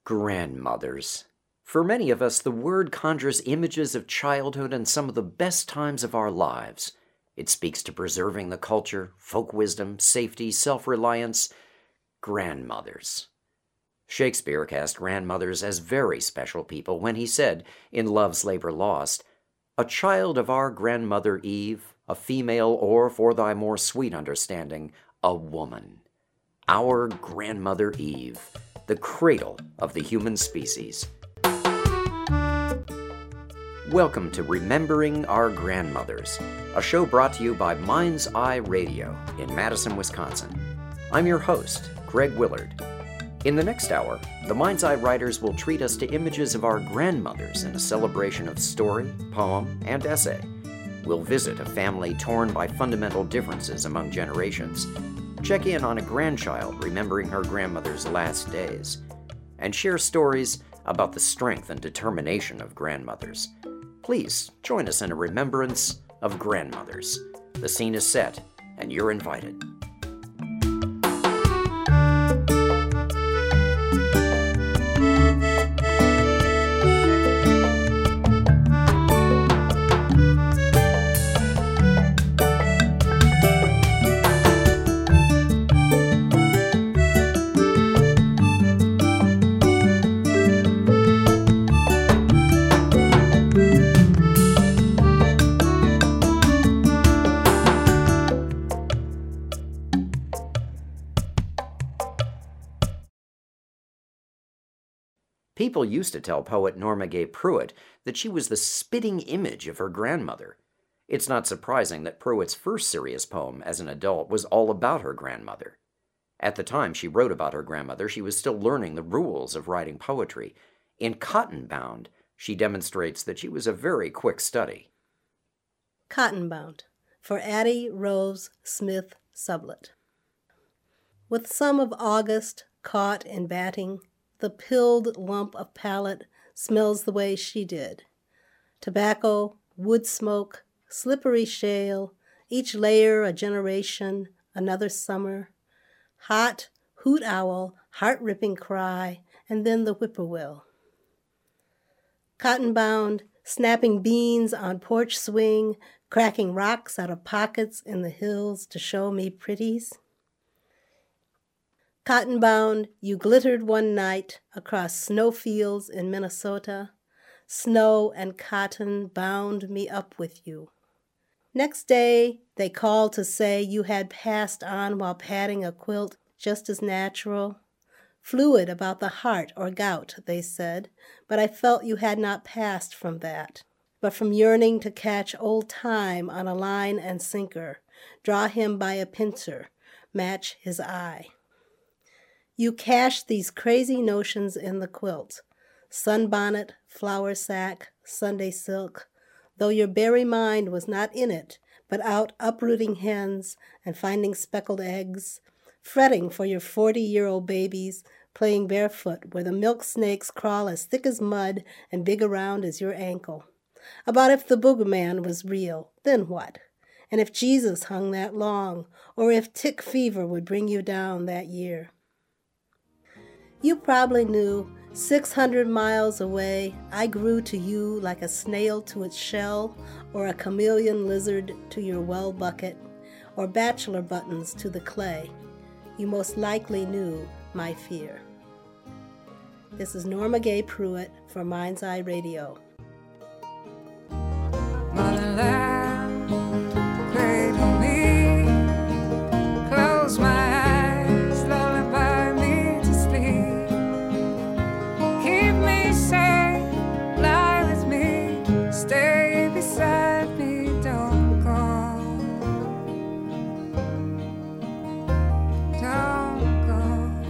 Grandmothers. For many of us, the word conjures images of childhood and some of the best times of our lives. It speaks to preserving the culture, folk wisdom, safety, self-reliance. Grandmothers. Shakespeare cast grandmothers as very special people when he said, in Love's Labour Lost, "A child of our grandmother Eve, a female, or, for thy more sweet understanding, a woman." Our grandmother Eve, the cradle of the human species. Welcome to Remembering Our Grandmothers, a show brought to you by Mind's Eye Radio in Madison, Wisconsin. I'm your host, Greg Willard. In the next hour, the Mind's Eye writers will treat us to images of our grandmothers in a celebration of story, poem, and essay. We'll visit a family torn by fundamental differences among generations, check in on a grandchild remembering her grandmother's last days, and share stories about the strength and determination of grandmothers. Please join us in a remembrance of grandmothers. The scene is set, and you're invited. People used to tell poet Norma Gay Pruitt that she was the spitting image of her grandmother. It's not surprising that Pruitt's first serious poem as an adult was all about her grandmother. At the time she wrote about her grandmother, she was still learning the rules of writing poetry. In Cotton Bound, she demonstrates that she was a very quick study. Cotton Bound, for Addie Rose Smith Sublett. With some of August caught in batting, the pilled lump of palate smells the way she did. Tobacco, wood smoke, slippery shale, each layer a generation, another summer. Hot, hoot owl, heart-ripping cry, and then the whippoorwill. Cotton bound, snapping beans on porch swing, cracking rocks out of pockets in the hills to show me pretties. Cotton bound, you glittered one night across snowfields in Minnesota. Snow and cotton bound me up with you. Next day, they called to say you had passed on while patting a quilt just as natural. Fluid about the heart or gout, they said, but I felt you had not passed from that, but from yearning to catch old time on a line and sinker, draw him by a pincer, match his eye. You cached these crazy notions in the quilt, sunbonnet, flour sack, Sunday silk, though your berry mind was not in it, but out uprooting hens and finding speckled eggs, fretting for your 40-year-old babies, playing barefoot where the milk snakes crawl as thick as mud and big around as your ankle. About if the boogeyman was real, then what? And if Jesus hung that long, or if tick fever would bring you down that year. You probably knew 600 miles away I grew to you like a snail to its shell, or a chameleon lizard to your well bucket, or bachelor buttons to the clay. You most likely knew my fear. This is Norma Gay Pruitt for Mind's Eye Radio. Motherland, cradle me, close my eyes, lullaby me to sleep. Keep me safe, lie with me, stay beside me, don't go. Don't go.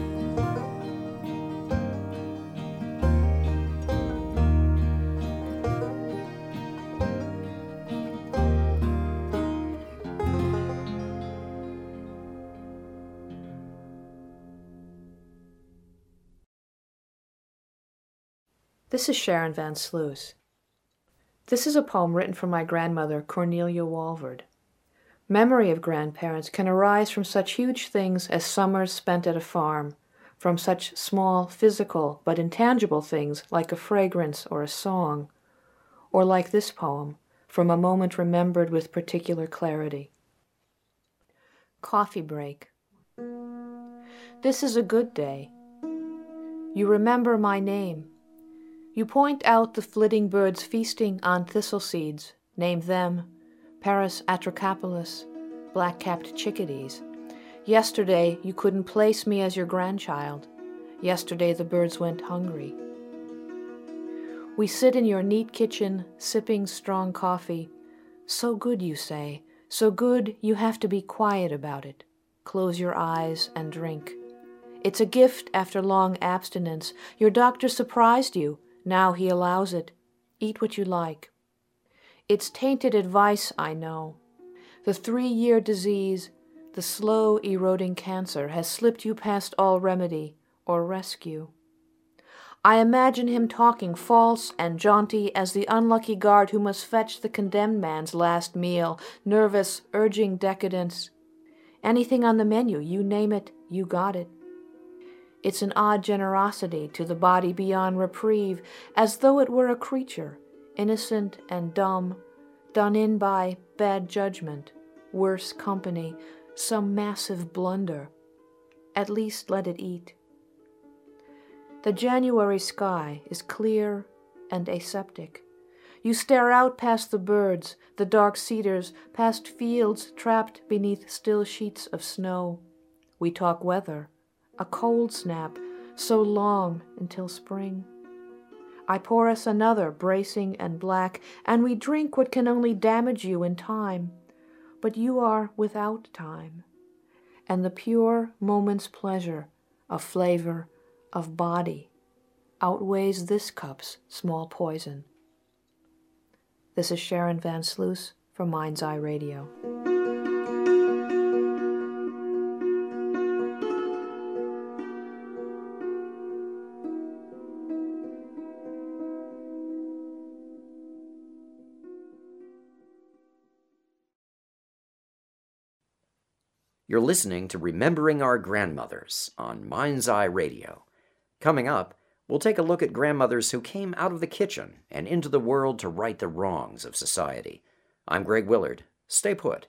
This is Sharon Van Sluis. This is a poem written for my grandmother, Cornelia Walvard. Memory of grandparents can arise from such huge things as summers spent at a farm, from such small physical but intangible things like a fragrance or a song, or like this poem, from a moment remembered with particular clarity. Coffee break. This is a good day. You remember my name. You point out the flitting birds feasting on thistle seeds, name them Paris atrocapulus, black-capped chickadees. Yesterday you couldn't place me as your grandchild. Yesterday the birds went hungry. We sit in your neat kitchen, sipping strong coffee. So good, you say. So good you have to be quiet about it. Close your eyes and drink. It's a gift after long abstinence. Your doctor surprised you. Now he allows it. Eat what you like. It's tainted advice, I know. The 3-year disease, the slow eroding cancer, has slipped you past all remedy or rescue. I imagine him talking false and jaunty as the unlucky guard who must fetch the condemned man's last meal, nervous, urging decadence. Anything on the menu, you name it, you got it. It's an odd generosity to the body beyond reprieve, as though it were a creature, innocent and dumb, done in by bad judgment, worse company, some massive blunder. At least let it eat. The January sky is clear and aseptic. You stare out past the birds, the dark cedars, past fields trapped beneath still sheets of snow. We talk weather, a cold snap, so long until spring. I pour us another, bracing and black, and we drink what can only damage you in time. But you are without time, and the pure moment's pleasure of flavor, of body, outweighs this cup's small poison. This is Sharon Van Sluis for Mind's Eye Radio. You're listening to Remembering Our Grandmothers on Mind's Eye Radio. Coming up, we'll take a look at grandmothers who came out of the kitchen and into the world to right the wrongs of society. I'm Greg Willard. Stay put.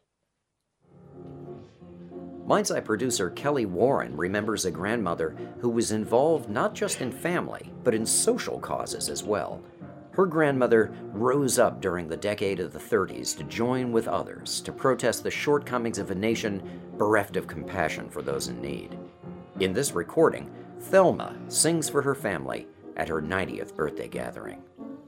Mind's Eye producer Kelly Warren remembers a grandmother who was involved not just in family, but in social causes as well. Her grandmother rose up during the decade of the 30s to join with others to protest the shortcomings of a nation bereft of compassion for those in need. In this recording, Thelma sings for her family at her 90th birthday gathering.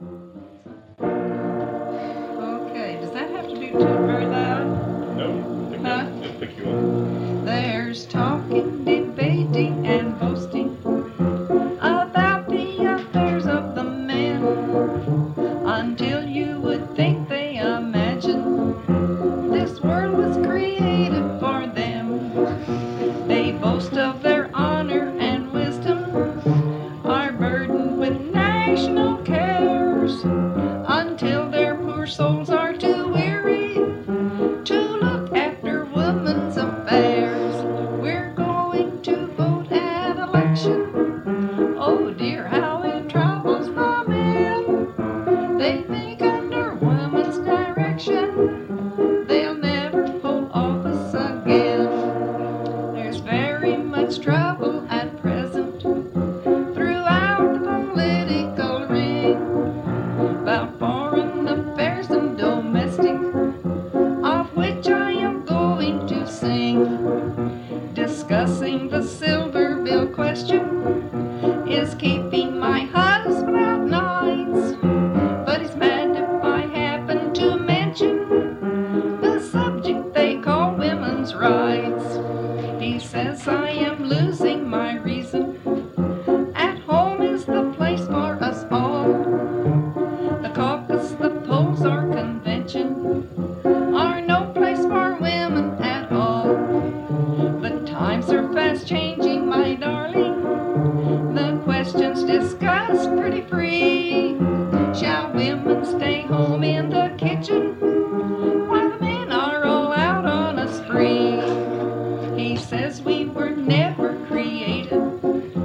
Okay, does that have to be too very loud? No, it'll pick you up. There's talking, debating, and boasting about the affairs of the men, until you would think they imagine this world was created for them. They boast of their honor and wisdom, are burdened with national cares, until their poor souls are too weary to look after women's affairs. We're going to vote at election. Oh dear, how it troubles the men. They think under women's direction they'll never hold office again. There's very much trouble at present throughout the political ring, about foreign affairs and domestic, of which I am going to sing. Discussing the silver bill question is keeping my husband out nights, but he's mad if I happen to mention the subject they call women's rights. He says I am losing my reason. At home is the place for us all. The caucus, the polls, or convention are no place for women at all. The times are fast changing, my darling. The questions discussed pretty free. Shall women stay home in the kitchen while the men are all out on a spree? He says we were never created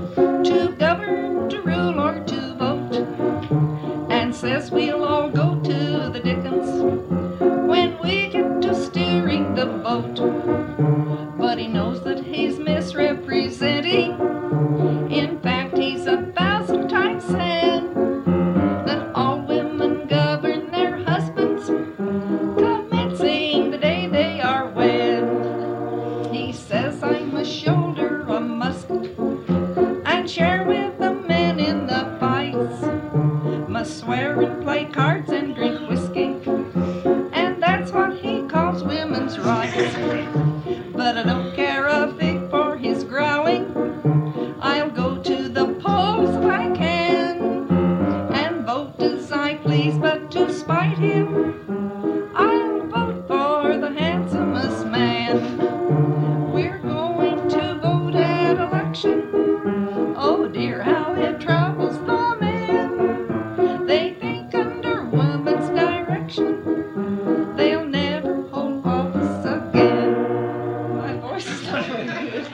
rule or to vote, and says we'll all go to the Dickens when we get to steering the boat. But he knows that he's misrepresenting. In fact, he's 1,000 times said that all women govern their husbands, commencing the day they are wed. He says I must shoulder a musket and share with the men in the fights, must swear and play cards and drink whiskey, and that's what he calls women's rights. But I don't care a fig for his growling. I'll go to the polls if I can and vote as I please, but to spite him, I'll vote for the handsomest man. We're going to vote at election. Oh dear, how it troubles the men. They think under woman's direction they'll never hold office again. My voice is not very good.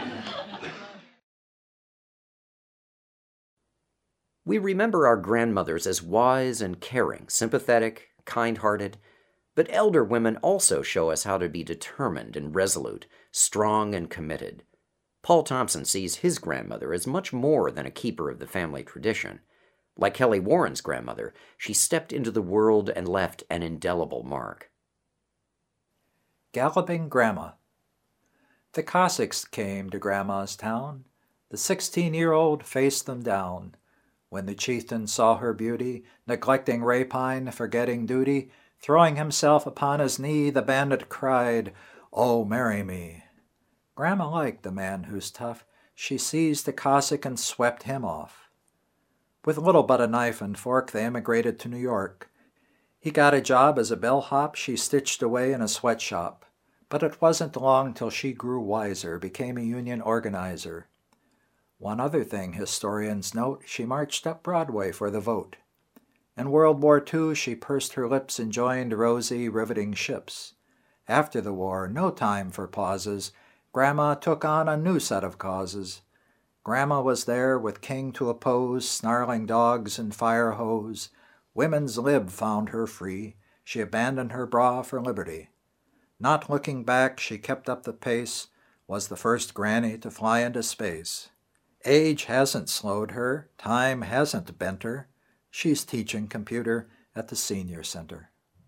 We remember our grandmothers as wise and caring, sympathetic, kind-hearted, but elder women also show us how to be determined and resolute, strong and committed. Paul Thompson sees his grandmother as much more than a keeper of the family tradition. Like Kelly Warren's grandmother, she stepped into the world and left an indelible mark. Galloping Grandma. The Cossacks came to Grandma's town. The 16-year-old faced them down. When the chieftain saw her beauty, neglecting rapine, forgetting duty, throwing himself upon his knee, the bandit cried, "Oh, marry me." Grandma liked the man who's tough. She seized the Cossack and swept him off. With little but a knife and fork, they emigrated to New York. He got a job as a bellhop she stitched away in a sweatshop. But it wasn't long till she grew wiser, became a union organizer. One other thing historians note, she marched up Broadway for the vote. In World War II, she pursed her lips and joined rosy, riveting ships. After the war, no time for pauses, Grandma took on a new set of causes. Grandma was there with King to oppose, snarling dogs and fire hose. Women's lib found her free. She abandoned her bra for liberty. Not looking back, she kept up the pace, was the first granny to fly into space. Age hasn't slowed her, time hasn't bent her. She's teaching computer at the senior center.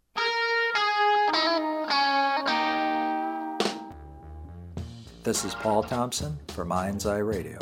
This is Paul Thompson for Mind's Eye Radio.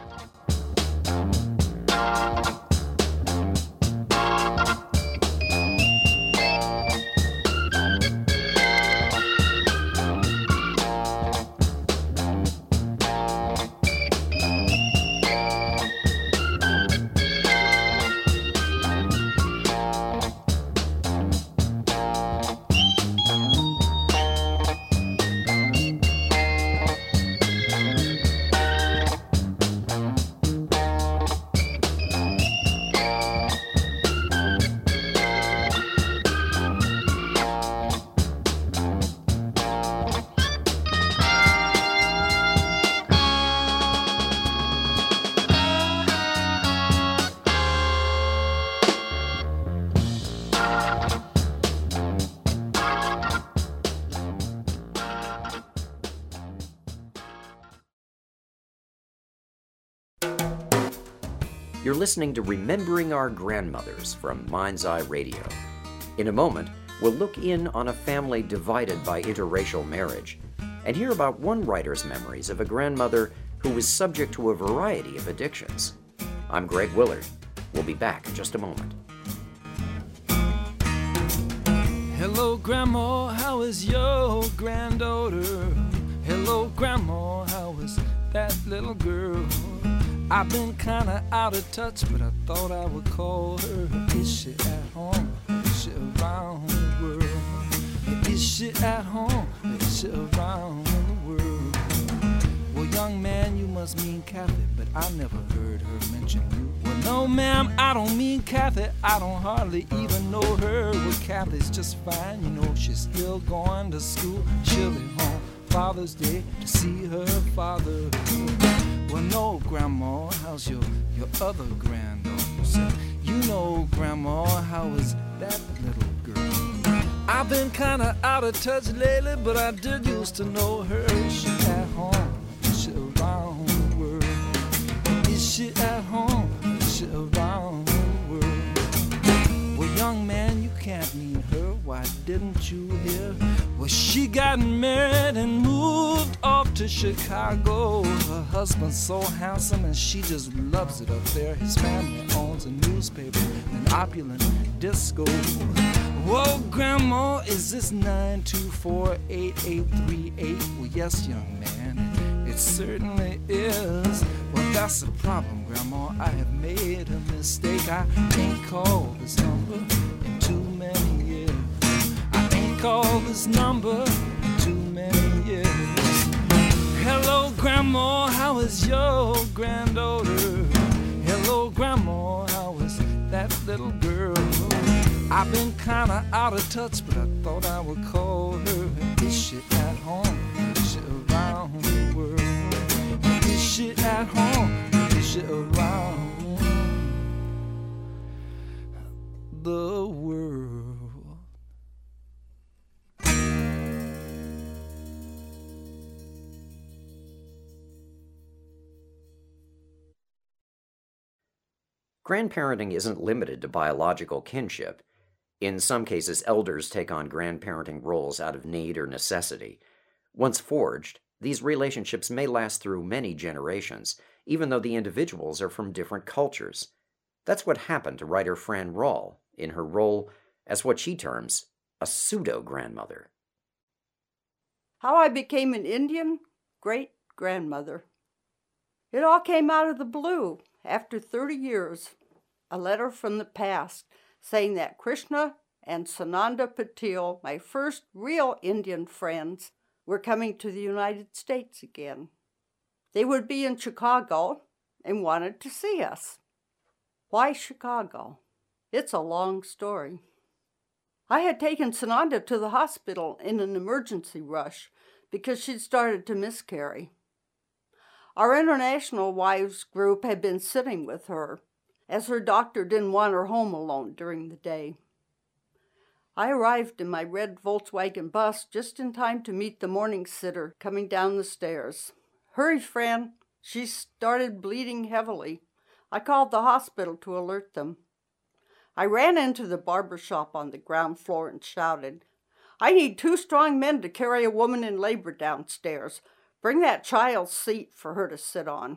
You're listening to Remembering Our Grandmothers from Mind's Eye Radio. In a moment, we'll look in on a family divided by interracial marriage and hear about one writer's memories of a grandmother who was subject to a variety of addictions. I'm Greg Willard. We'll be back in just a moment. Hello, Grandma, how is your granddaughter? Hello, Grandma, how is that little girl? I've been kinda out of touch, but I thought I would call her. Is she at home? Is she around the world? Is she at home? Is she around the world? Well, young man, you must mean Kathy, but I never heard her mention you. Well, no, ma'am, I don't mean Kathy. I don't hardly even know her. Well, Kathy's just fine, you know, she's still going to school. She'll be home Father's Day to see her father. Well, no, Grandma, how's your other granddaughter? Said, you know, Grandma, how is that little girl? I've been kinda out of touch lately, but I did used to know her. Is she at home? Is she around the world? Is she at home? Is she around the world? Well, young man, you can't mean her. Why didn't you hear? Well, she got married and moved off to Chicago. Her husband's so handsome and she just loves it up there. His family owns a newspaper and opulent disco. Whoa, Grandma, is this 924-8838? Well, yes, young man, it certainly is. Well, that's the problem, Grandma. I have made a mistake. I ain't called this number in too many years. I ain't called this number in too many years. Hello, Grandma, how is your granddaughter? Hello, Grandma, how is that little girl? I've been kinda out of touch, but I thought I would call her. Is she at home? Is she around the world? Is she at home? Is she around the world? Grandparenting isn't limited to biological kinship. In some cases, elders take on grandparenting roles out of need or necessity. Once forged, these relationships may last through many generations, even though the individuals are from different cultures. That's what happened to writer Fran Rawl in her role as what she terms a pseudo-grandmother. How I became an Indian great-grandmother. It all came out of the blue after 30 years. A letter from the past saying that Krishna and Sananda Patil, my first real Indian friends, were coming to the United States again. They would be in Chicago and wanted to see us. Why Chicago? It's a long story. I had taken Sananda to the hospital in an emergency rush because she'd started to miscarry. Our International Wives group had been sitting with her, as her doctor didn't want her home alone during the day. I arrived in my red Volkswagen bus just in time to meet the morning sitter coming down the stairs. Hurry, Fran. She started bleeding heavily. I called the hospital to alert them. I ran into the barber shop on the ground floor and shouted, I need 2 strong men to carry a woman in labor downstairs. Bring that child's seat for her to sit on.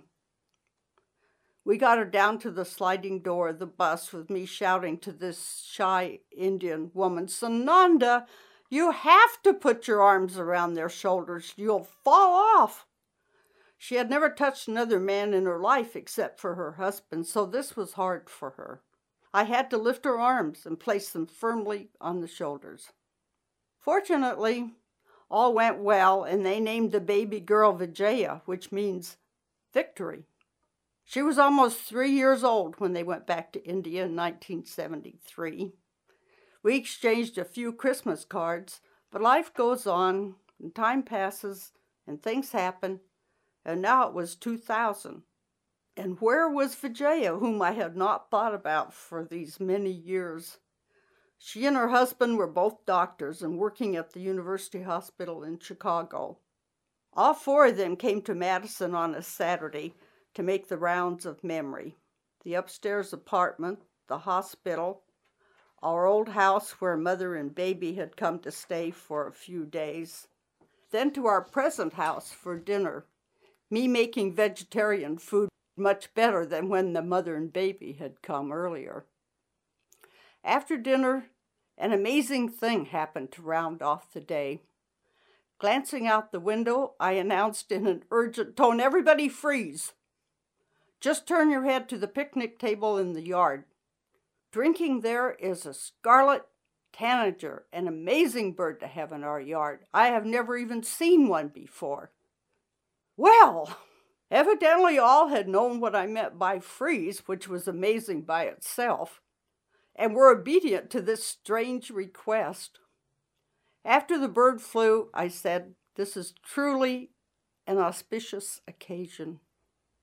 We got her down to the sliding door of the bus with me shouting to this shy Indian woman, Sananda, you have to put your arms around their shoulders. You'll fall off. She had never touched another man in her life except for her husband, so this was hard for her. I had to lift her arms and place them firmly on the shoulders. Fortunately, all went well, and they named the baby girl Vijaya, which means victory. She was almost 3 years old when they went back to India in 1973. We exchanged a few Christmas cards, but life goes on, and time passes, and things happen, and now it was 2000. And where was Vijaya, whom I had not thought about for these many years? She and her husband were both doctors and working at the University Hospital in Chicago. All 4 of them came to Madison on a Saturday to make the rounds of memory. The upstairs apartment, the hospital, our old house where Mother and baby had come to stay for a few days, then to our present house for dinner, me making vegetarian food much better than when the mother and baby had come earlier. After dinner, an amazing thing happened to round off the day. Glancing out the window, I announced in an urgent tone, everybody freeze. Just turn your head to the picnic table in the yard. Drinking there is a scarlet tanager, an amazing bird to have in our yard. I have never even seen one before. Well, evidently all had known what I meant by freeze, which was amazing by itself, and were obedient to this strange request. After the bird flew, I said, this is truly an auspicious occasion.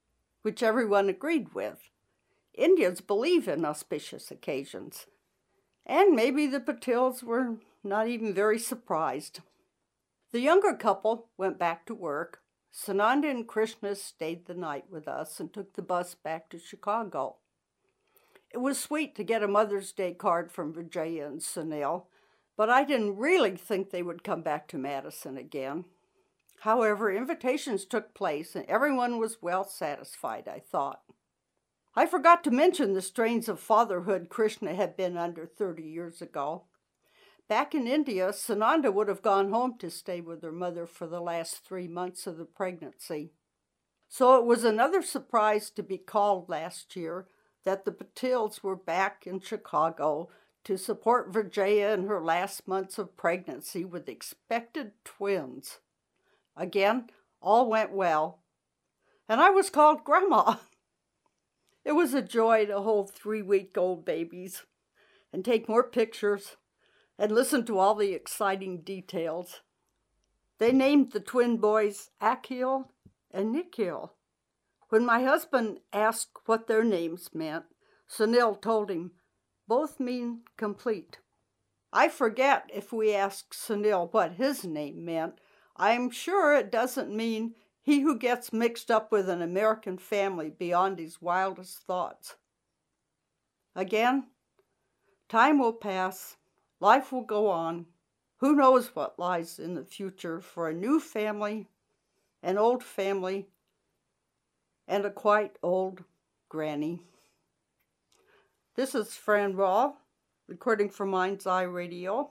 which everyone agreed with. Indians believe in auspicious occasions. And maybe the Patils were not even very surprised. The younger couple went back to work. Sananda and Krishna stayed the night with us and took the bus back to Chicago. It was sweet to get a Mother's Day card from Vijaya and Sunil, but I didn't really think they would come back to Madison again. However, invitations took place and everyone was well satisfied, I thought. I forgot to mention the strains of fatherhood Krishna had been under 30 years ago. Back in India, Sananda would have gone home to stay with her mother for the last 3 months of the pregnancy. So it was another surprise to be called last year that the Patils were back in Chicago to support Vijaya in her last months of pregnancy with expected twins. Again, all went well, and I was called Grandma. It was a joy to hold 3-week-old babies and take more pictures and listen to all the exciting details. They named the twin boys Akhil and Nikhil. When my husband asked what their names meant, Sunil told him, both mean complete. I forget if we asked Sunil what his name meant. I'm sure it doesn't mean he who gets mixed up with an American family beyond his wildest thoughts. Again, time will pass, life will go on. Who knows what lies in the future for a new family, an old family, and a quite old granny. This is Fran Raw, recording for Mind's Eye Radio.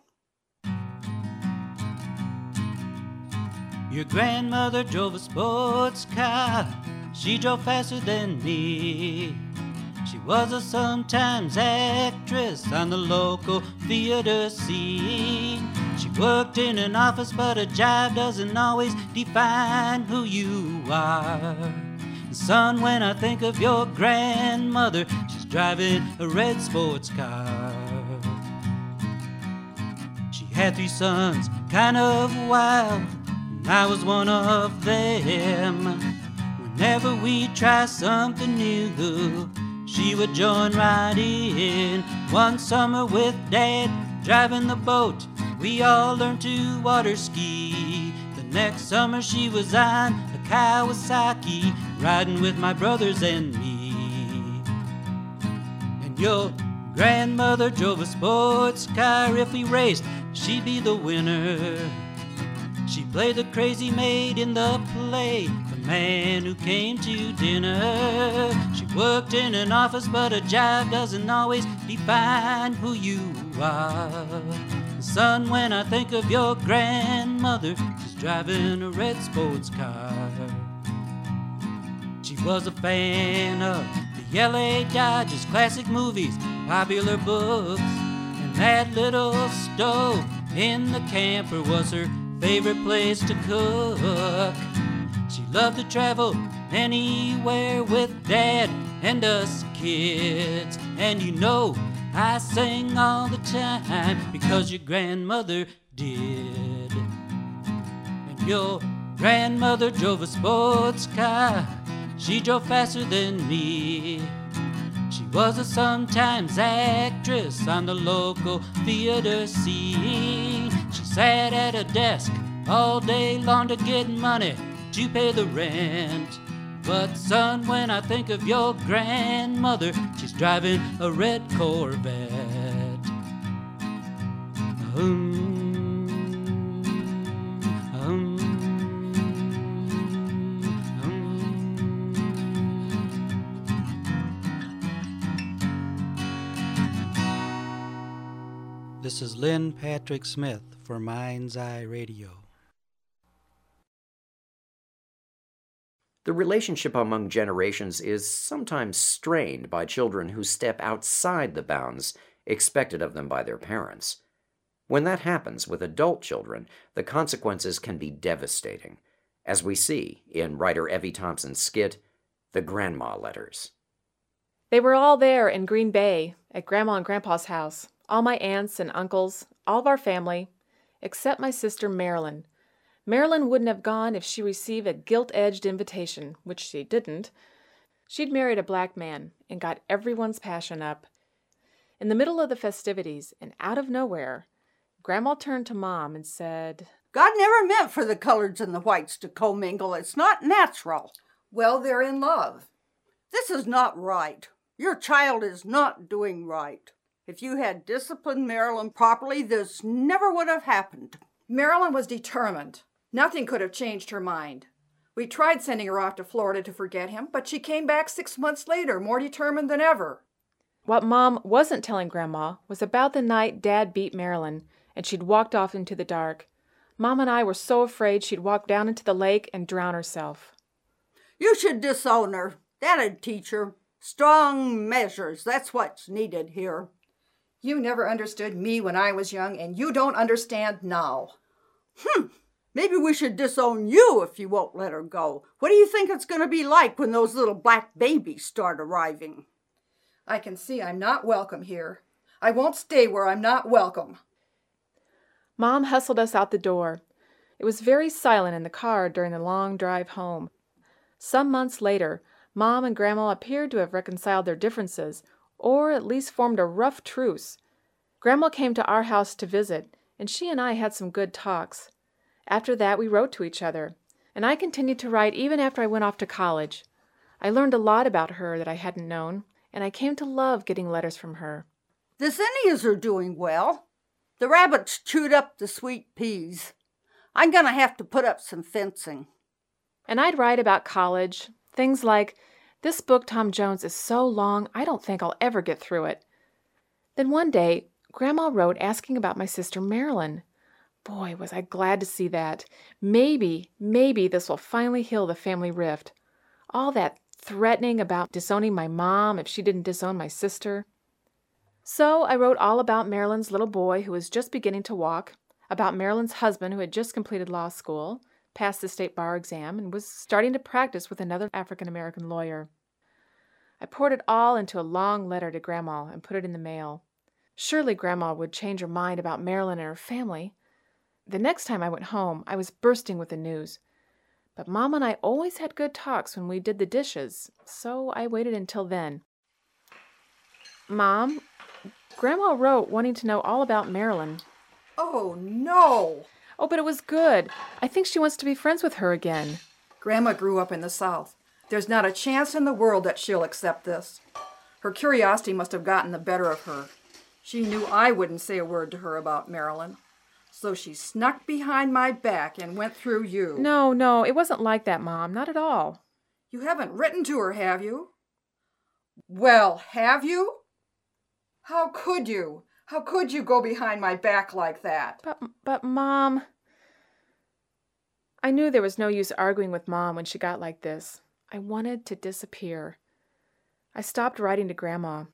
Your grandmother drove a sports car. She drove faster than me. She was a sometimes actress on the local theater scene. She worked in an office, but a job doesn't always define who you are. Son, when I think of your grandmother, she's driving a red sports car. She had 3 sons, kind of wild, and I was one of them. Whenever we try something new, she would join right in. One summer with Dad, driving the boat, we all learned to water ski. The next summer she was on a Kawasaki, riding with my brothers and me. And your grandmother drove a sports car. If we raced, she'd be the winner. She played the crazy maid in the play, the man who came to dinner. She worked in an office, but a job doesn't always define who you are. Son, when I think of your grandmother, she's driving a red sports car. She was a fan of the LA Dodgers, classic movies, popular books, and that little stove in the camper was her favorite place to cook. She loved to travel anywhere with Dad and us kids. And you know, I sang all the time because your grandmother did. And your grandmother drove a sports car. She drove faster than me. She was a sometimes actress on the local theater scene. She sat at a desk all day long to get money to pay the rent. But son, when I think of your grandmother, she's driving a red Corvette. This is Lynn Patrick Smith for Mind's Eye Radio. The relationship among generations is sometimes strained by children who step outside the bounds expected of them by their parents. When that happens with adult children, the consequences can be devastating, as we see in writer Evie Thompson's skit, The Grandma Letters. They were all there in Green Bay at Grandma and Grandpa's house, all my aunts and uncles, all of our family, except my sister Marilyn. Marilyn wouldn't have gone if she received a gilt-edged invitation, which she didn't. She'd married a black man and got everyone's passion up. In the middle of the festivities, and out of nowhere, Grandma turned to Mom and said, God never meant for the coloreds and the whites to commingle. It's not natural. Well, they're in love. This is not right. Your child is not doing right. If you had disciplined Marilyn properly, this never would have happened. Marilyn was determined. Nothing could have changed her mind. We tried sending her off to Florida to forget him, but she came back 6 months later, more determined than ever. What Mom wasn't telling Grandma was about the night Dad beat Marilyn, and she'd walked off into the dark. Mom and I were so afraid she'd walk down into the lake and drown herself. You should disown her. That'd teach her. Strong measures, that's what's needed here. You never understood me when I was young, and you don't understand now. Maybe we should disown you if you won't let her go. What do you think it's going to be like when those little black babies start arriving? I can see I'm not welcome here. I won't stay where I'm not welcome. Mom hustled us out the door. It was very silent in the car during the long drive home. Some months later, Mom and Grandma appeared to have reconciled their differences, or at least formed a rough truce. Grandma came to our house to visit, and she and I had some good talks. After that, we wrote to each other, and I continued to write even after I went off to college. I learned a lot about her that I hadn't known, and I came to love getting letters from her. The zinnias are doing well. The rabbits chewed up the sweet peas. I'm going to have to put up some fencing. And I'd write about college, things like, "This book, Tom Jones, is so long, I don't think I'll ever get through it." Then one day, Grandma wrote asking about my sister Marilyn. Boy, was I glad to see that. Maybe this will finally heal the family rift. All that threatening about disowning my mom if she didn't disown my sister. So I wrote all about Marilyn's little boy who was just beginning to walk, about Marilyn's husband who had just completed law school, passed the state bar exam, and was starting to practice with another African-American lawyer. I poured it all into a long letter to Grandma and put it in the mail. Surely Grandma would change her mind about Marilyn and her family. The next time I went home, I was bursting with the news. But Mom and I always had good talks when we did the dishes, so I waited until then. Mom, Grandma wrote wanting to know all about Marilyn. Oh, no! Oh, but it was good. I think she wants to be friends with her again. Grandma grew up in the South. There's not a chance in the world that she'll accept this. Her curiosity must have gotten the better of her. She knew I wouldn't say a word to her about Marilyn. So she snuck behind my back and went through you. No, it wasn't like that, Mom. Not at all. You haven't written to her, have you? Well, have you? How could you? How could you go behind my back like that? But Mom... I knew there was no use arguing with Mom when she got like this. I wanted to disappear. I stopped writing to Grandma.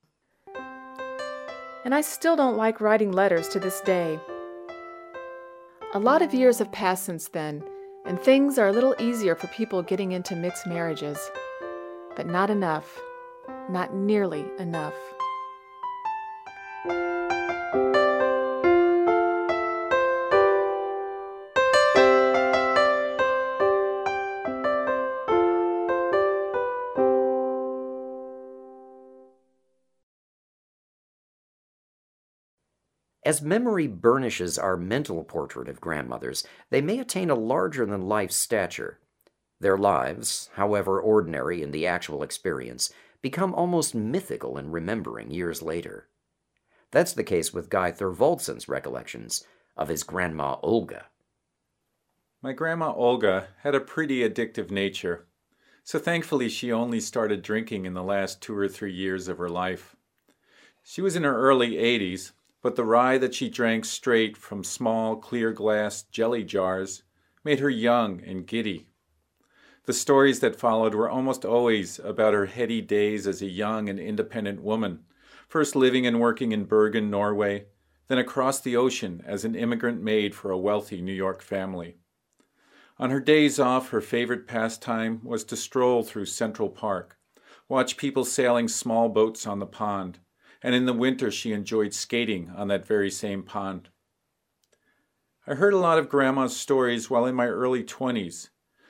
And I still don't like writing letters to this day. A lot of years have passed since then, and things are a little easier for people getting into mixed marriages. But not enough. Not nearly enough. As memory burnishes our mental portrait of grandmothers, they may attain a larger-than-life stature. Their lives, however ordinary in the actual experience, become almost mythical in remembering years later. That's the case with Guy Thorvaldson's recollections of his grandma Olga. My grandma Olga had a pretty addictive nature, so thankfully she only started drinking in the last 2 or 3 years of her life. She was in her early 80s, but the rye that she drank straight from small, clear glass jelly jars made her young and giddy. The stories that followed were almost always about her heady days as a young and independent woman, first living and working in Bergen, Norway, then across the ocean as an immigrant maid for a wealthy New York family. On her days off, her favorite pastime was to stroll through Central Park, watch people sailing small boats on the pond, and in the winter she enjoyed skating on that very same pond. I heard a lot of Grandma's stories while in my early 20s,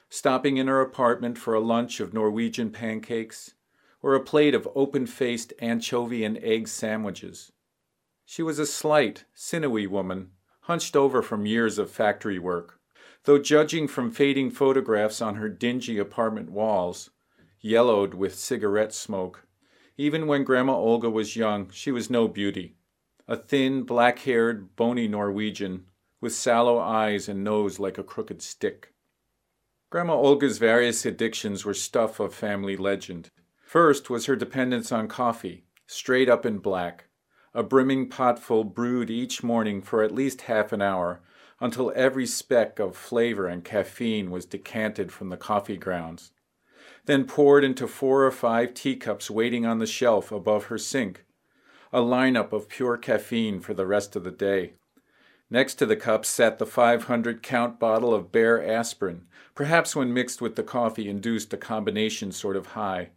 stopping in her apartment for a lunch of Norwegian pancakes, or a plate of open-faced anchovy and egg sandwiches. She was a slight, sinewy woman, hunched over from years of factory work, though judging from fading photographs on her dingy apartment walls, yellowed with cigarette smoke. Even when Grandma Olga was young, she was no beauty. A thin, black-haired, bony Norwegian, with sallow eyes and nose like a crooked stick. Grandma Olga's various addictions were stuff of family legend. First was her dependence on coffee, straight up in black, a brimming potful brewed each morning for at least half an hour, until every speck of flavor and caffeine was decanted from the coffee grounds, then poured into 4 or 5 teacups waiting on the shelf above her sink, a lineup of pure caffeine for the rest of the day. Next to the cups sat the 500-count bottle of Bare aspirin, perhaps when mixed with the coffee induced a combination sort of high.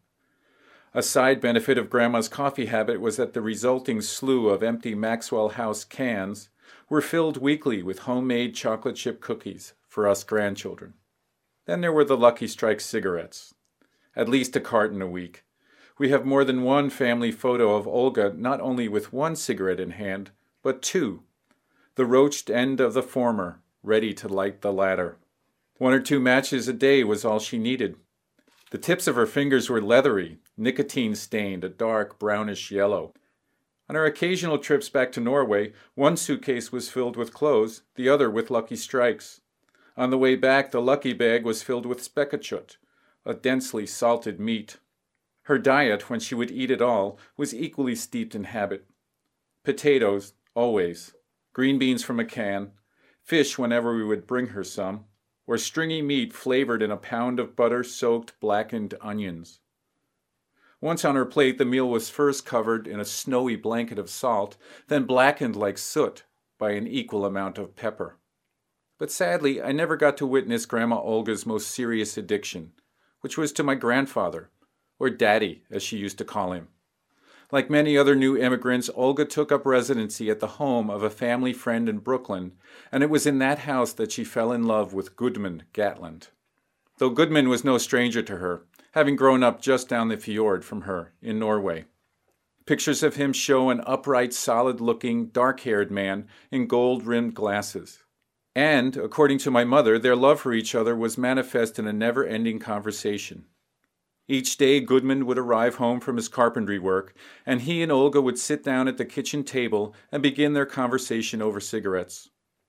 A side benefit of Grandma's coffee habit was that the resulting slew of empty Maxwell House cans were filled weekly with homemade chocolate chip cookies for us grandchildren. Then there were the Lucky Strike cigarettes. At least a carton a week. We have more than one family photo of Olga not only with 1 cigarette in hand, but 2. The roached end of the former, ready to light the latter. 1 or 2 matches a day was all she needed. The tips of her fingers were leathery, nicotine-stained, a dark brownish yellow. On her occasional trips back to Norway, 1 suitcase was filled with clothes, the other with Lucky Strikes. On the way back, the Lucky bag was filled with spekekjøtt, a densely salted meat. Her diet, when she would eat at all, was equally steeped in habit. Potatoes, always. Green beans from a can. Fish whenever we would bring her some. Or stringy meat flavored in a pound of butter-soaked blackened onions. Once on her plate, the meal was first covered in a snowy blanket of salt, then blackened like soot by an equal amount of pepper. But sadly, I never got to witness Grandma Olga's most serious addiction, which was to my grandfather, or Daddy, as she used to call him. Like many other new immigrants, Olga took up residency at the home of a family friend in Brooklyn, and it was in that house that she fell in love with Gudmund Gatland. Though Gudmund was no stranger to her, having grown up just down the fjord from her in Norway. Pictures of him show an upright, solid-looking, dark-haired man in gold-rimmed glasses. And, according to my mother, their love for each other was manifest in a never-ending conversation. Each day, Gudmund would arrive home from his carpentry work, and he and Olga would sit down at the kitchen table and begin their conversation over cigarettes.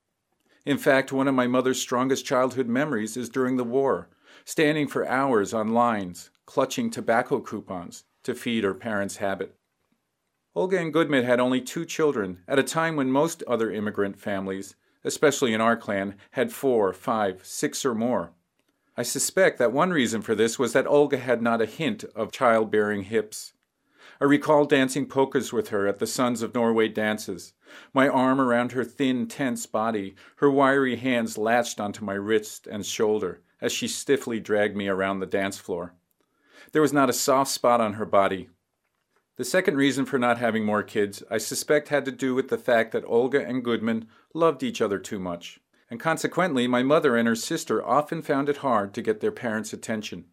In fact, one of my mother's strongest childhood memories is during the war, standing for hours on lines, clutching tobacco coupons to feed her parents' habit. Olga and Gudmund had only 2 children, at a time when most other immigrant families, especially in our clan, had 4, 5, 6 or more. I suspect that one reason for this was that Olga had not a hint of childbearing hips. I recall dancing polkas with her at the Sons of Norway dances, my arm around her thin, tense body, her wiry hands latched onto my wrist and shoulder as she stiffly dragged me around the dance floor. There was not a soft spot on her body. The second reason for not having more kids, I suspect, had to do with the fact that Olga and Gudmund loved each other too much, and consequently my mother and her sister often found it hard to get their parents' attention.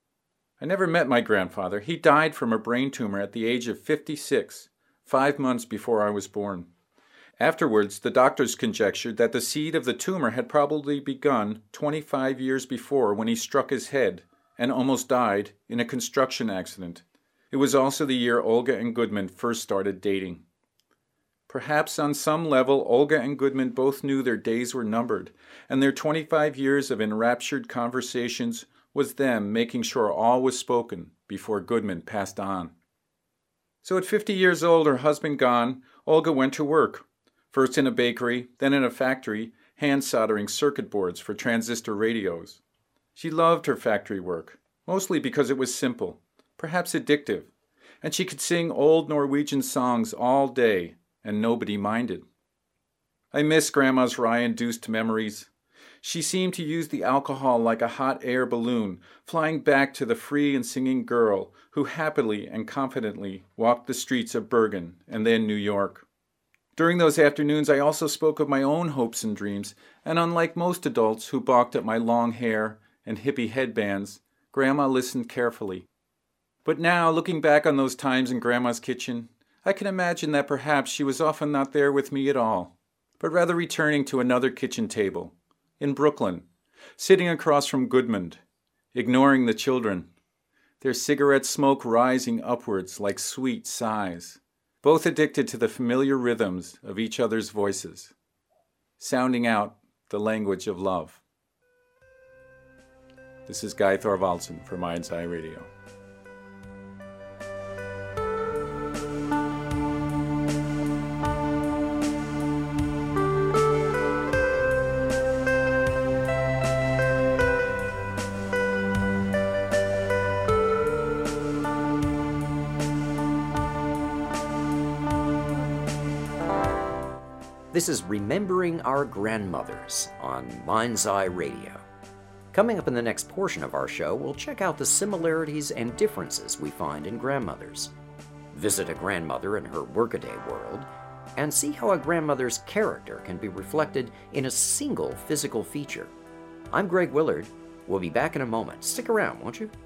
I never met my grandfather. He died from a brain tumor at the age of 56, 5 months before I was born. Afterwards, the doctors conjectured that the seed of the tumor had probably begun 25 years before when he struck his head and almost died in a construction accident. It was also the year Olga and Gudmund first started dating. Perhaps on some level, Olga and Gudmund both knew their days were numbered, and their 25 years of enraptured conversations was them making sure all was spoken before Gudmund passed on. So at 50 years old, her husband gone, Olga went to work, first in a bakery, then in a factory, hand soldering circuit boards for transistor radios. She loved her factory work, mostly because it was simple, perhaps addictive, and she could sing old Norwegian songs all day, and nobody minded. I miss Grandma's rye-induced memories. She seemed to use the alcohol like a hot air balloon, flying back to the free and singing girl who happily and confidently walked the streets of Bergen and then New York. During those afternoons, I also spoke of my own hopes and dreams, and unlike most adults who balked at my long hair and hippie headbands, Grandma listened carefully. But now, looking back on those times in Grandma's kitchen, I can imagine that perhaps she was often not there with me at all, but rather returning to another kitchen table, in Brooklyn, sitting across from Goodmund, ignoring the children, their cigarette smoke rising upwards like sweet sighs, both addicted to the familiar rhythms of each other's voices, sounding out the language of love. This is Guy Thorvaldsen for Mind's Eye Radio. This is Remembering Our Grandmothers on Mind's Eye Radio. Coming up in the next portion of our show, we'll check out the similarities and differences we find in grandmothers, visit a grandmother in her workaday world, and see how a grandmother's character can be reflected in a single physical feature. I'm Greg Willard. We'll be back in a moment. Stick around, won't you?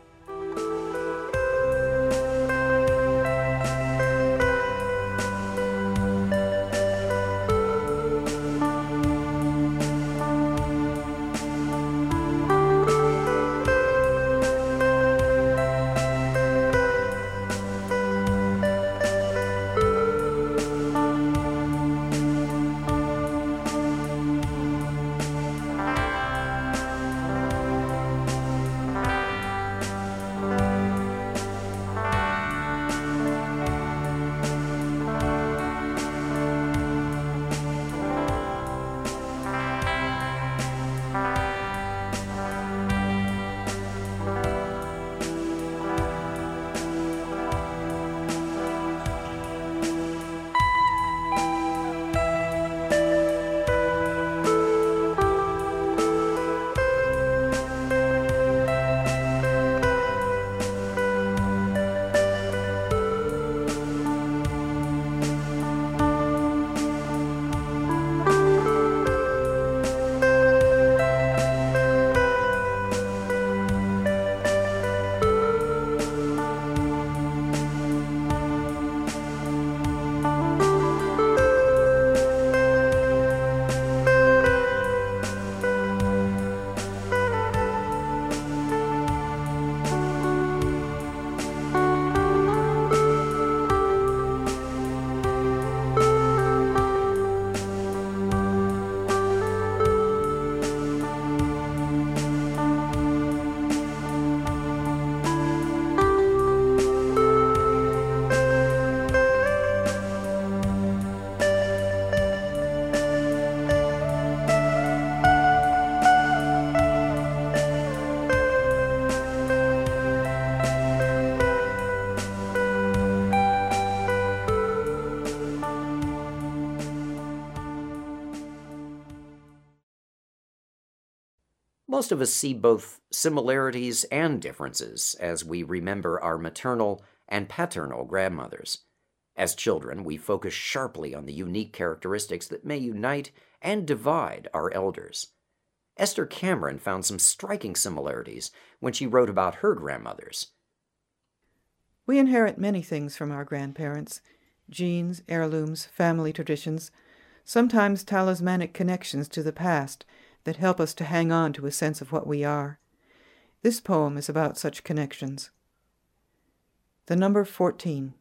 Most of us see both similarities and differences as we remember our maternal and paternal grandmothers. As children, we focus sharply on the unique characteristics that may unite and divide our elders. Esther Cameron found some striking similarities when she wrote about her grandmothers. We inherit many things from our grandparents: genes, heirlooms, family traditions, sometimes talismanic connections to the past that help us to hang on to a sense of what we are. This poem is about such connections. The number 14.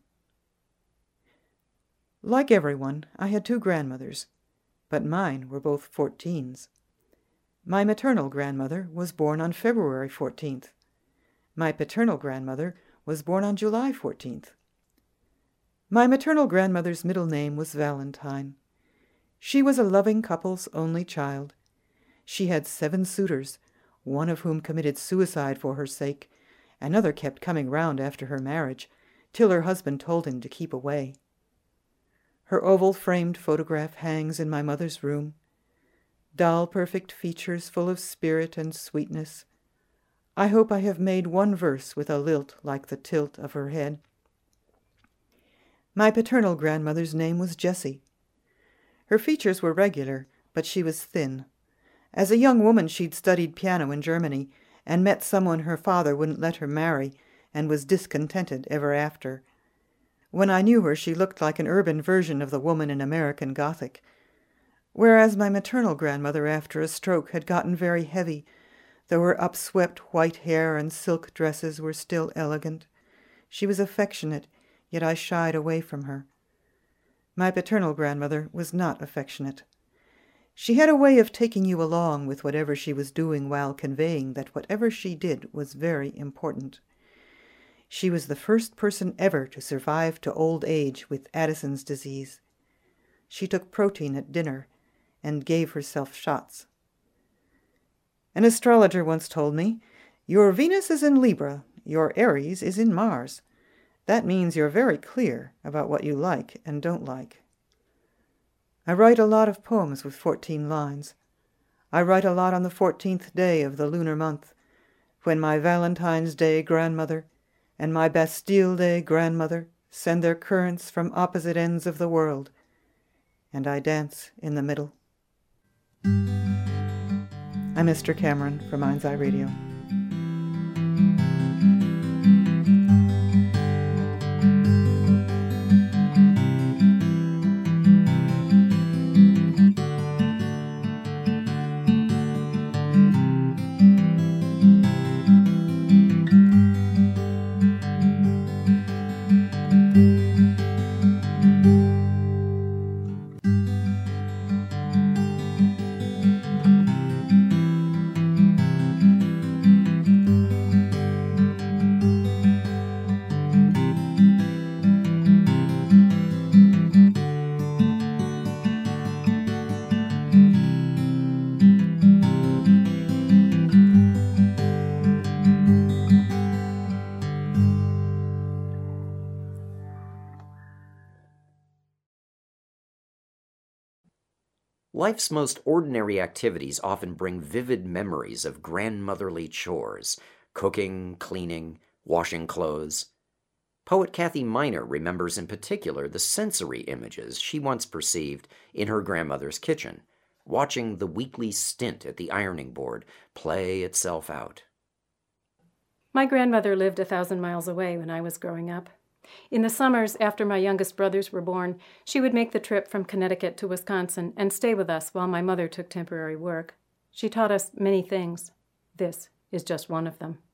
Like everyone, I had two grandmothers, but mine were both 14s. My maternal grandmother was born on February 14th. My paternal grandmother was born on July 14th. My maternal grandmother's middle name was Valentine. She was a loving couple's only child. She had 7 suitors, one of whom committed suicide for her sake. Another kept coming round after her marriage, till her husband told him to keep away. Her oval-framed photograph hangs in my mother's room. Doll perfect features full of spirit and sweetness. I hope I have made one verse with a lilt like the tilt of her head. My paternal grandmother's name was Jessie. Her features were regular, but she was thin. As a young woman she'd studied piano in Germany, and met someone her father wouldn't let her marry and was discontented ever after. When I knew her, she looked like an urban version of the woman in American Gothic, whereas my maternal grandmother after a stroke had gotten very heavy, though her upswept white hair and silk dresses were still elegant. She was affectionate, yet I shied away from her. My paternal grandmother was not affectionate. She had a way of taking you along with whatever she was doing while conveying that whatever she did was very important. She was the first person ever to survive to old age with Addison's disease. She took protein at dinner and gave herself shots. An astrologer once told me, "Your Venus is in Libra, your Aries is in Mars. That means you're very clear about what you like and don't like." I write a lot of poems with 14 lines. I write a lot on the 14th day of the lunar month, when my Valentine's Day grandmother and my Bastille Day grandmother send their currents from opposite ends of the world, and I dance in the middle. I'm Esther Cameron for Mind's Eye Radio. Life's most ordinary activities often bring vivid memories of grandmotherly chores, cooking, cleaning, washing clothes. Poet Kathy Miner remembers in particular the sensory images she once perceived in her grandmother's kitchen, watching the weekly stint at the ironing board play itself out. My grandmother lived 1,000 miles away when I was growing up. In the summers after my youngest brothers were born, she would make the trip from Connecticut to Wisconsin and stay with us while my mother took temporary work. She taught us many things. This is just one of them.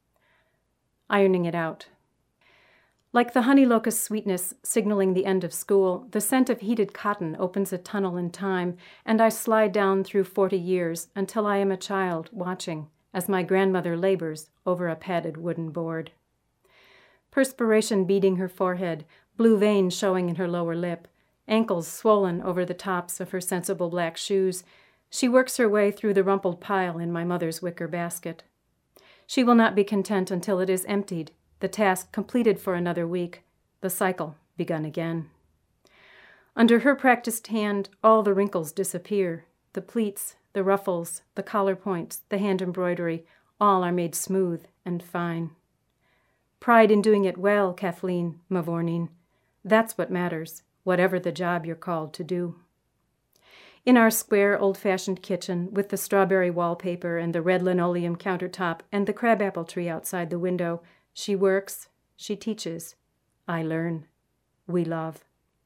Ironing it out. Like the honey locust sweetness signaling the end of school, the scent of heated cotton opens a tunnel in time, and I slide down through 40 years until I am a child watching as my grandmother labors over a padded wooden board. Perspiration beading her forehead, blue veins showing in her lower lip, ankles swollen over the tops of her sensible black shoes, she works her way through the rumpled pile in my mother's wicker basket. She will not be content until it is emptied, the task completed for another week, the cycle begun again. Under her practiced hand, all the wrinkles disappear, the pleats, the ruffles, the collar points, the hand embroidery, all are made smooth and fine. Pride in doing it well, Kathleen Mavourneen. That's what matters, whatever the job you're called to do. In our square, old-fashioned kitchen, with the strawberry wallpaper and the red linoleum countertop and the crabapple tree outside the window, she works, she teaches, I learn, we love.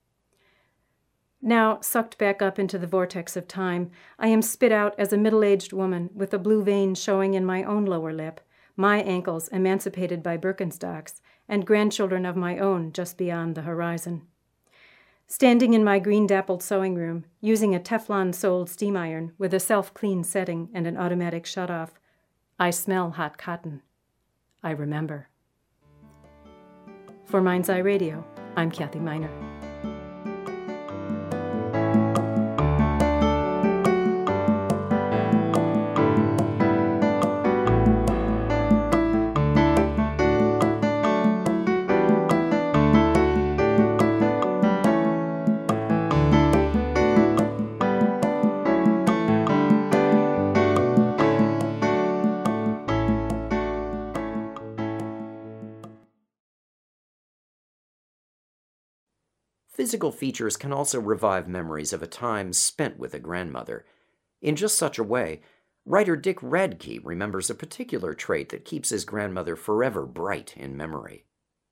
Now, sucked back up into the vortex of time, I am spit out as a middle-aged woman with a blue vein showing in my own lower lip, my ankles emancipated by Birkenstocks, and grandchildren of my own just beyond the horizon. Standing in my green-dappled sewing room, using a Teflon-soled steam iron with a self-clean setting and an automatic shut-off, I smell hot cotton. I remember. For Mind's Eye Radio, I'm Kathy Miner. Physical features can also revive memories of a time spent with a grandmother. In just such a way, Writer Dick Radke remembers a particular trait that keeps his grandmother forever bright in memory.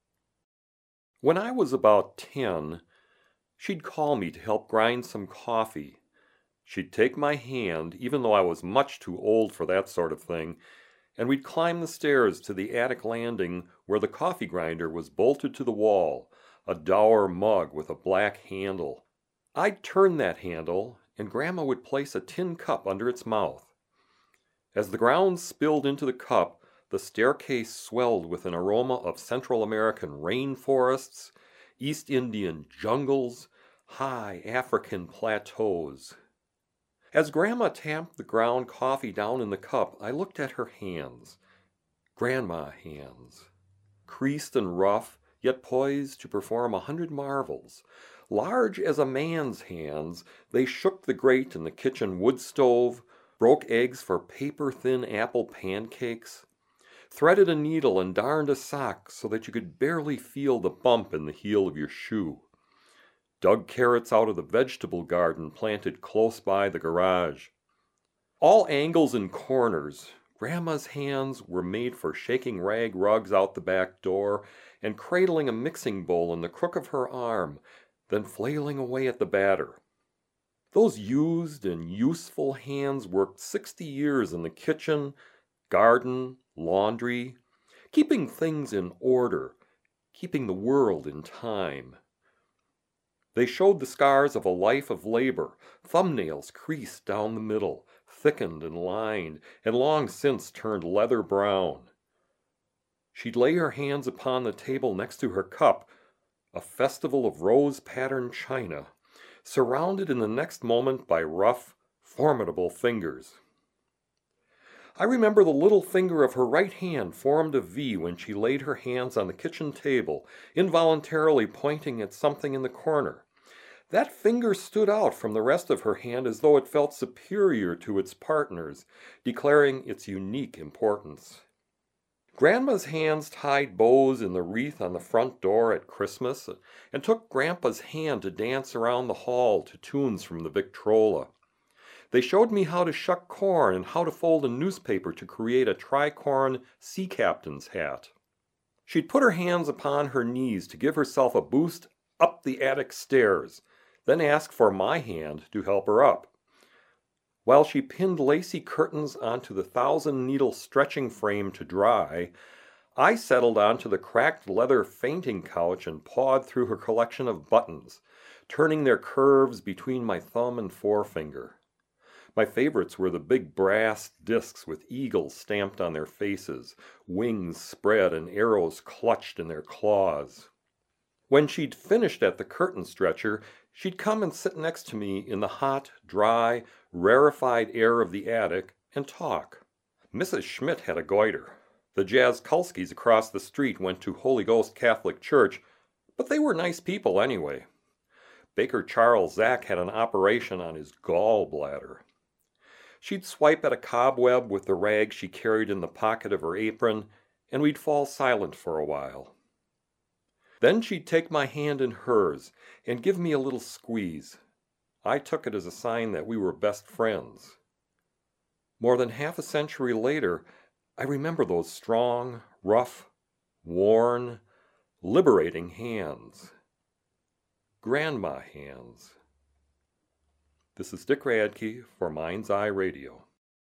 When I was about 10, she'd call me to help grind some coffee. She'd take my hand, even though I was much too old for that sort of thing, and we'd climb the stairs to the attic landing where the coffee grinder was bolted to the wall, a dour mug with a black handle. I'd turn that handle, and Grandma would place a tin cup under its mouth. As the grounds spilled into the cup, the staircase swelled with an aroma of Central American rainforests, East Indian jungles, high African plateaus. As Grandma tamped the ground coffee down in the cup, I looked at her hands. Grandma hands. Creased and rough, yet poised to perform 100 marvels. Large as a man's hands, they shook the grate in the kitchen wood stove, broke eggs for paper-thin apple pancakes, threaded a needle and darned a sock so that you could barely feel the bump in the heel of your shoe, dug carrots out of the vegetable garden planted close by the garage. All angles and corners, Grandma's hands were made for shaking rag rugs out the back door and cradling a mixing bowl in the crook of her arm, then flailing away at the batter. Those used and useful hands worked 60 years in the kitchen, garden, laundry, keeping things in order, keeping the world in time. They showed the scars of a life of labor, thumbnails creased down the middle, thickened and lined, and long since turned leather brown. She'd lay her hands upon the table next to her cup, a festival of rose-patterned china, surrounded in the next moment by rough, formidable fingers. I remember the little finger of her right hand formed a V when she laid her hands on the kitchen table, involuntarily pointing at something in the corner. That finger stood out from the rest of her hand as though it felt superior to its partners, declaring its unique importance. Grandma's hands tied bows in the wreath on the front door at Christmas and took Grandpa's hand to dance around the hall to tunes from the Victrola. They showed me how to shuck corn and how to fold a newspaper to create a tricorn sea captain's hat. She'd put her hands upon her knees to give herself a boost up the attic stairs, then ask for my hand to help her up. While she pinned lacy curtains onto the 1,000-needle stretching frame to dry, I settled onto the cracked leather fainting couch and pawed through her collection of buttons, turning their curves between my thumb and forefinger. My favorites were the big brass discs with eagles stamped on their faces, wings spread and arrows clutched in their claws. When she'd finished at the curtain stretcher, she'd come and sit next to me in the hot, dry, rarefied air of the attic and talk. Mrs. Schmidt had a goiter. The Jaskulskis across the street went to Holy Ghost Catholic Church, but they were nice people anyway. Baker Charles Zack had an operation on his gallbladder. She'd swipe at a cobweb with the rag she carried in the pocket of her apron, and we'd fall silent for a while. Then she'd take my hand in hers and give me a little squeeze. I took it as a sign that we were best friends. More than half a century later, I remember those strong, rough, worn, liberating hands. Grandma hands. This is Dick Radke for Mind's Eye Radio.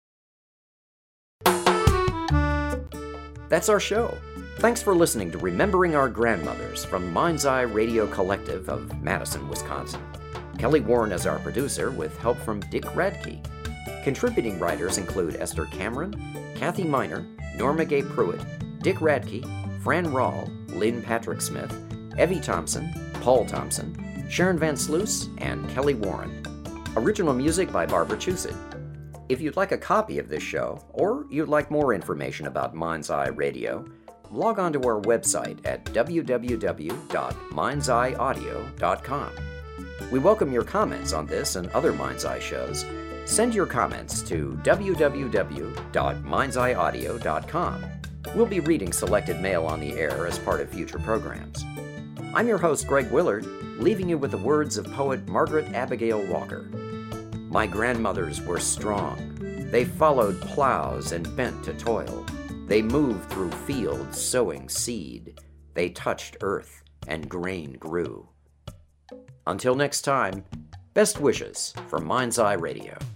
That's our show. Thanks for listening to Remembering Our Grandmothers from Mind's Eye Radio Collective of Madison, Wisconsin. Kelly Warren is our producer with help from Dick Radke. Contributing writers include Esther Cameron, Kathy Miner, Norma Gay Pruitt, Dick Radke, Fran Rahl, Lynn Patrick Smith, Evie Thompson, Paul Thompson, Sharon Van Sluis, and Kelly Warren. Original music by Barbara Chusid. If you'd like a copy of this show, or you'd like more information about Mind's Eye Radio, log on to our website at www.mindseyeaudio.com. We welcome your comments on this and other Mind's Eye shows. Send your comments to www.mindseyeaudio.com. We'll be reading selected mail on the air as part of future programs. I'm your host, Greg Willard, leaving you with the words of poet Margaret Abigail Walker. My grandmothers were strong. They followed plows and bent to toil. They moved through fields sowing seed. They touched earth and grain grew. Until next time, best wishes from Mind's Eye Radio.